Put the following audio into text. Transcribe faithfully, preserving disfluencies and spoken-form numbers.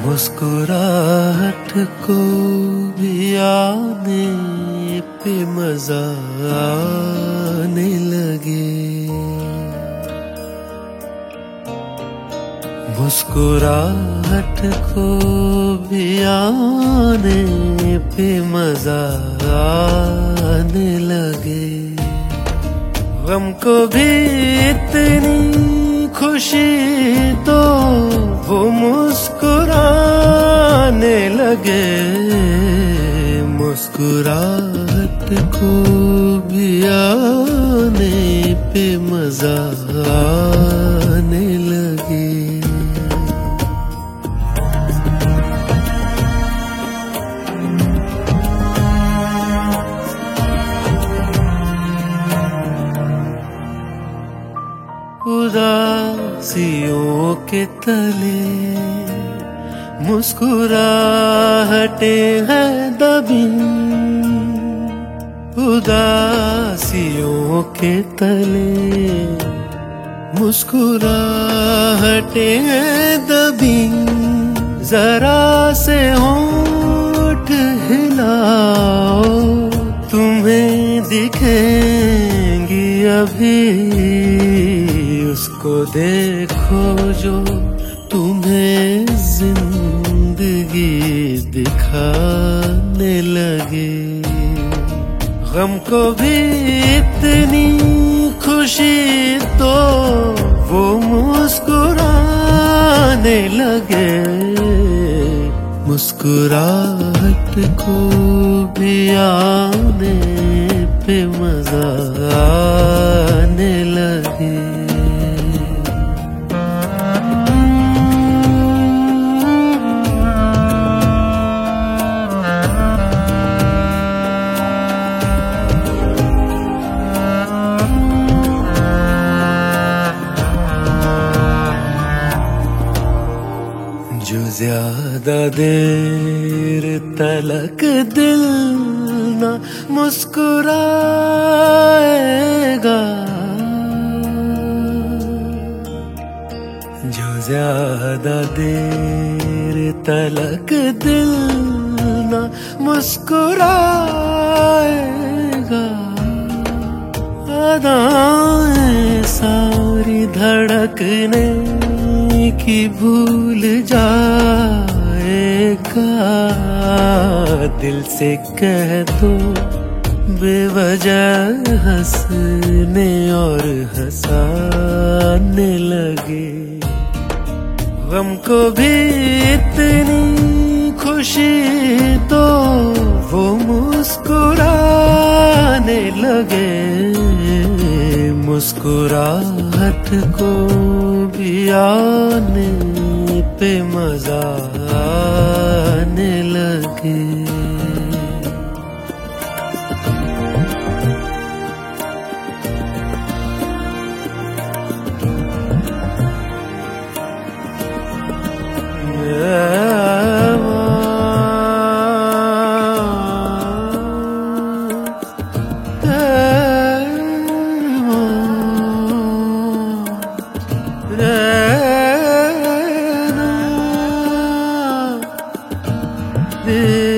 मुस्कुराहट को भी आने पे मजा आने लगे। मुस्कुराहट को भी आने पे मजा आने लगे। गम को भी इतनी खुशी तो वो मुस्कुराने लगे। मुस्कुराहट को भी आने पे मजा आने लगे। उदासियों के तले मुस्कुराहटें हैं दबी। उदासियों के तले मुस्कुराहटें हैं दबी। जरा से होंठ हिलाओ, तुम्हें दिखेंगी अभी। उसको देखो जो तुम्हें जिंदगी दिखाने लगे। गम को भी इतनी खुशी तो वो मुस्कुराने लगे। मुस्कुराहट को भी आने पे मजा आने लगे। जो ज्यादा देर तलक दिल न मुस्कुराएगा, जो ज्यादा देर तलक दिल न मुस्कुराएगा। अदाएं सारी धड़कने की भूल जाएगा। दिल से कह दो बेवजह हंसने और हंसाने लगे। गम को भी इतनी खुशी तो वो मुस्कुराने लगे। मुस्कुराहट को भी आने पे मजा आने लगे। Yeah.